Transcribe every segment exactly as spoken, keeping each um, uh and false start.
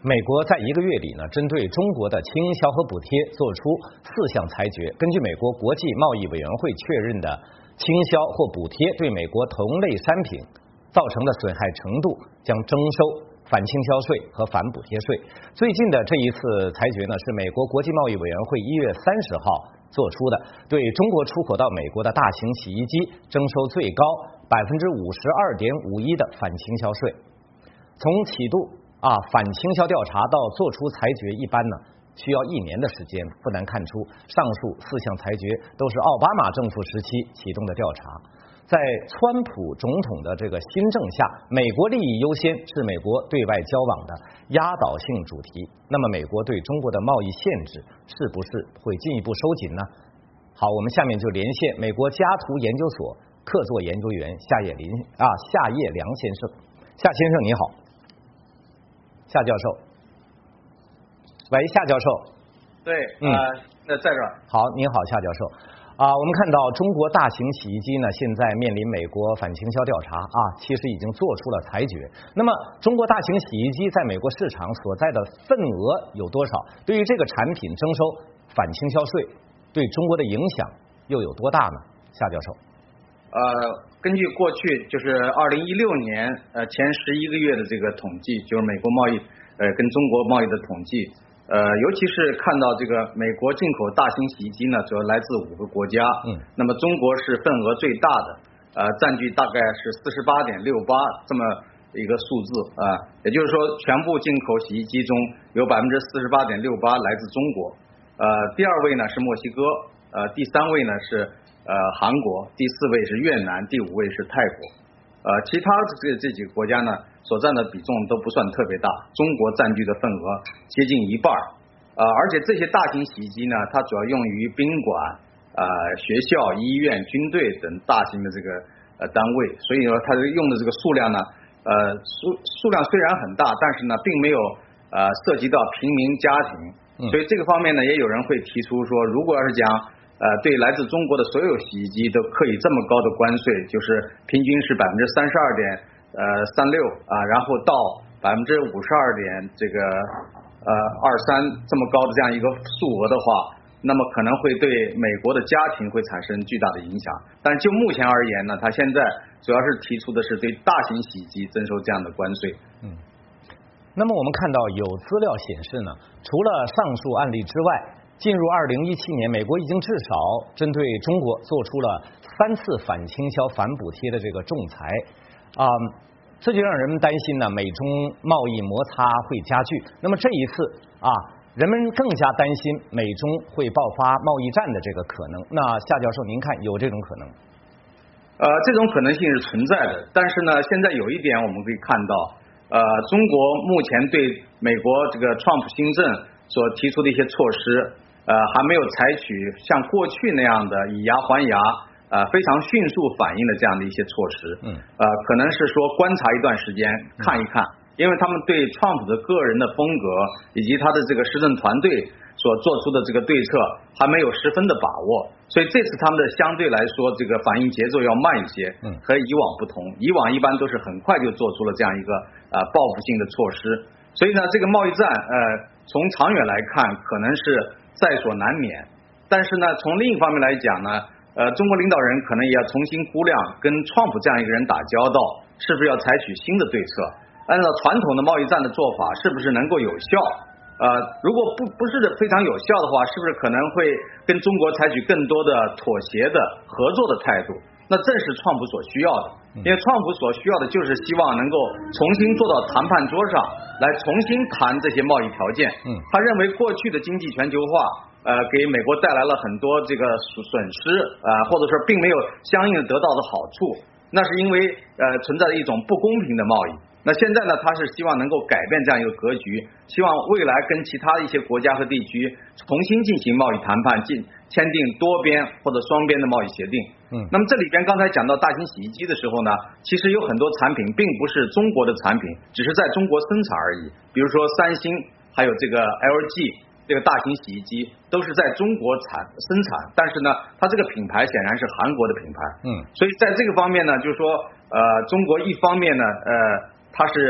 美国在一个月里呢，针对中国的倾销和补贴做出四项裁决。根据美国国际贸易委员会确认的倾销或补贴对美国同类商品造成的损害程度，将征收反倾销税和反补贴税。最近的这一次裁决呢，是美国国际贸易委员会一月三十号做出的，对中国出口到美国的大型洗衣机征收最高百分之五十二点五一的反倾销税。从启动啊，反倾销调查到做出裁决，一般呢需要一年的时间。不难看出，上述四项裁决都是奥巴马政府时期启动的调查。在川普总统的这个新政下，美国利益优先是美国对外交往的压倒性主题。那么，美国对中国的贸易限制是不是会进一步收紧呢？好，我们下面就连线美国家图研究所客座研究员夏叶林啊夏叶良先生。夏先生你好。夏教授，喂，夏教授， 对，嗯，那、呃、在这儿。 好，您好，夏教授。啊，我们看到中国大型洗衣机呢，现在面临美国反倾销调查啊，其实已经做出了裁决。那么，中国大型洗衣机在美国市场所在的份额有多少？对于这个产品征收反倾销税，对中国的影响又有多大呢？夏教授。 呃，根据过去就是二零一六年呃前十一个月的这个统计，就是美国贸易呃跟中国贸易的统计，呃尤其是看到这个美国进口大型洗衣机呢，主要来自五个国家，嗯，那么中国是份额最大的，呃占据大概是四十八点六八这么一个数字啊、呃，也就是说全部进口洗衣机中有百分之四十八点六八来自中国，呃第二位呢是墨西哥，呃第三位呢是。呃，韩国，第四位是越南，第五位是泰国，呃，其他这这几个国家呢，所占的比重都不算特别大，中国占据的份额接近一半，呃，而且这些大型洗衣机呢，它主要用于宾馆、呃学校、医院、军队等大型的这个呃单位，所以说它用的这个数量呢，呃数数量虽然很大，但是呢，并没有呃涉及到平民家庭，所以这个方面呢，也有人会提出说，如果要是讲。呃，对来自中国的所有洗衣机都课以这么高的关税，就是平均是百分之三十二点呃三六啊，然后到百分之五十二点这个呃二三这么高的这样一个数额的话，那么可能会对美国的家庭会产生巨大的影响。但就目前而言呢，他现在主要是提出的是对大型洗衣机征收这样的关税。 嗯，那么我们看到有资料显示呢，除了上述案例之外。进入二零一七年，美国已经至少针对中国做出了三次反倾销、反补贴的这个仲裁，啊、嗯，这就让人们担心呢，美中贸易摩擦会加剧。那么这一次啊，人们更加担心美中会爆发贸易战的这个可能。那夏教授，您看有这种可能？ 呃，这种可能性是存在的，但是呢，现在有一点我们可以看到，呃，中国目前对美国这个川普新政所提出的一些措施。呃，还没有采取像过去那样的以牙还牙，呃，非常迅速反应的这样的一些措施。嗯。呃，可能是说观察一段时间，看一看，因为他们对川普的个人的风格以及他的这个施政团队所做出的这个对策还没有十分的把握，所以这次他们的相对来说这个反应节奏要慢一些。嗯。和以往不同，以往一般都是很快就做出了这样一个呃报复性的措施，所以呢，这个贸易战呃，从长远来看可能是。在所难免，但是呢，从另一方面来讲呢，呃，中国领导人可能也要重新估量跟川普这样一个人打交道，是不是要采取新的对策？按照传统的贸易战的做法，是不是能够有效？呃，如果不不是非常有效的话，是不是可能会跟中国采取更多的妥协的合作的态度？那正是川普所需要的，因为川普所需要的就是希望能够重新坐到谈判桌上来重新谈这些贸易条件。嗯，他认为过去的经济全球化，呃，给美国带来了很多这个损失，呃，或者说并没有相应的得到的好处，那是因为呃存在着一种不公平的贸易。那现在呢，他是希望能够改变这样一个格局，希望未来跟其他一些国家和地区重新进行贸易谈判，进签订多边或者双边的贸易协定。嗯，那么这里边刚才讲到大型洗衣机的时候呢，其实有很多产品并不是中国的产品，只是在中国生产而已。比如说三星，还有这个 L G 这个大型洗衣机都是在中国产生产，但是呢，它这个品牌显然是韩国的品牌。嗯，所以在这个方面呢，就是说，呃，中国一方面呢，呃。它是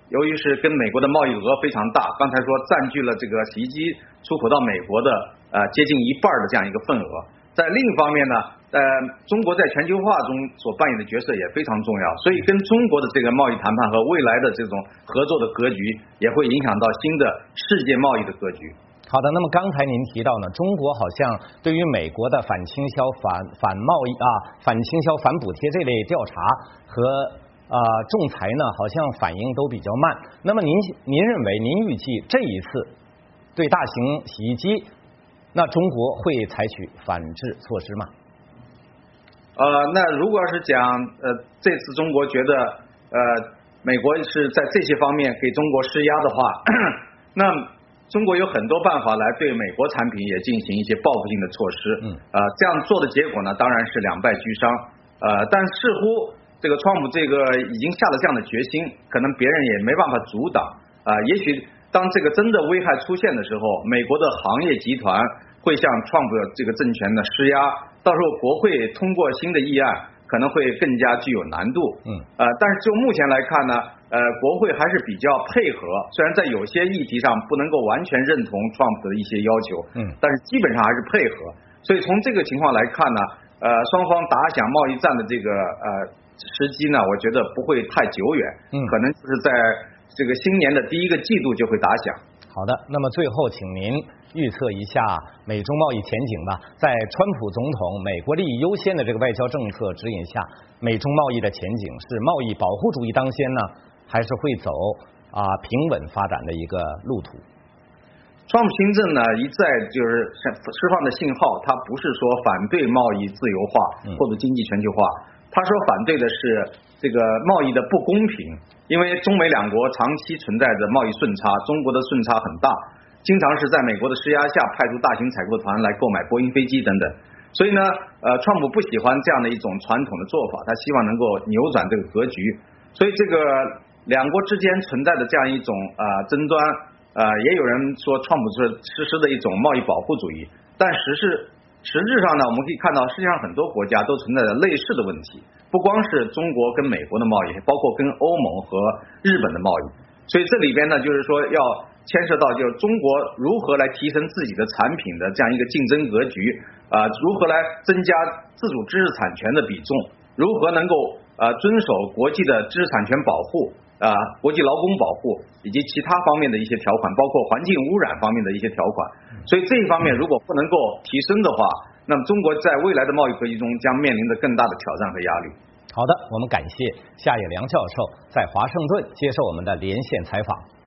由于是跟美国的贸易额非常大，刚才说占据了这个洗衣机出口到美国的呃接近一半的这样一个份额。在另一方面呢，呃，中国在全球化中所扮演的角色也非常重要，所以跟中国的这个贸易谈判和未来的这种合作的格局，也会影响到新的世界贸易的格局。 好的，那么刚才您提到呢，中国好像对于美国的反倾销、反反贸易啊、反倾销、反补贴这类调查和啊、呃、仲裁呢，好像反应都比较慢。那么您您认为，您预计这一次对大型洗衣机，那中国会采取反制措施吗？ 呃，那如果要是讲呃这次中国觉得呃美国是在这些方面给中国施压的话，那中国有很多办法来对美国产品也进行一些报复性的措施。嗯，呃，这样做的结果呢，当然是两败俱伤。呃，但似乎这个川普这个已经下了这样的决心，可能别人也没办法阻挡。啊、呃，也许当这个真的危害出现的时候，美国的行业集团会向川普这个政权的施压，到时候国会通过新的议案可能会更加具有难度。嗯，呃，但是就目前来看呢，呃，国会还是比较配合，虽然在有些议题上不能够完全认同川普的一些要求，嗯，但是基本上还是配合。所以从这个情况来看呢，呃，双方打响贸易战的这个呃时机呢，我觉得不会太久远，嗯，可能就是在这个新年的第一个季度就会打响。 好的，那么最后请您预测一下美中贸易前景吧。在川普总统美国利益优先的这个外交政策指引下，美中贸易的前景是贸易保护主义当先呢，还是会走啊平稳发展的一个路途？ 川普新政呢一再就是释放的信号，他不是说反对贸易自由化或者经济全球化，他说反对的是这个贸易的不公平，因为中美两国长期存在着贸易顺差，中国的顺差很大，经常是在美国的施压下派出大型采购团来购买波音飞机等等。所以呢，呃，川普不喜欢这样的一种传统的做法，他希望能够扭转这个格局。所以这个两国之间存在的这样一种呃争端，呃，也有人说川普是实施的一种贸易保护主义，但实是实质上呢，我们可以看到世界上很多国家都存在着类似的问题，不光是中国跟美国的贸易，包括跟欧盟和日本的贸易。所以这里边呢，就是说要牵涉到就是中国如何来提升自己的产品的这样一个竞争格局，啊、呃，如何来增加自主知识产权的比重，如何能够呃遵守国际的知识产权保护。啊、呃，国际劳工保护以及其他方面的一些条款，包括环境污染方面的一些条款，所以这一方面如果不能够提升的话，那么中国在未来的贸易格局中将面临着更大的挑战和压力。 好的，我们感谢夏野良教授在华盛顿接受我们的连线采访。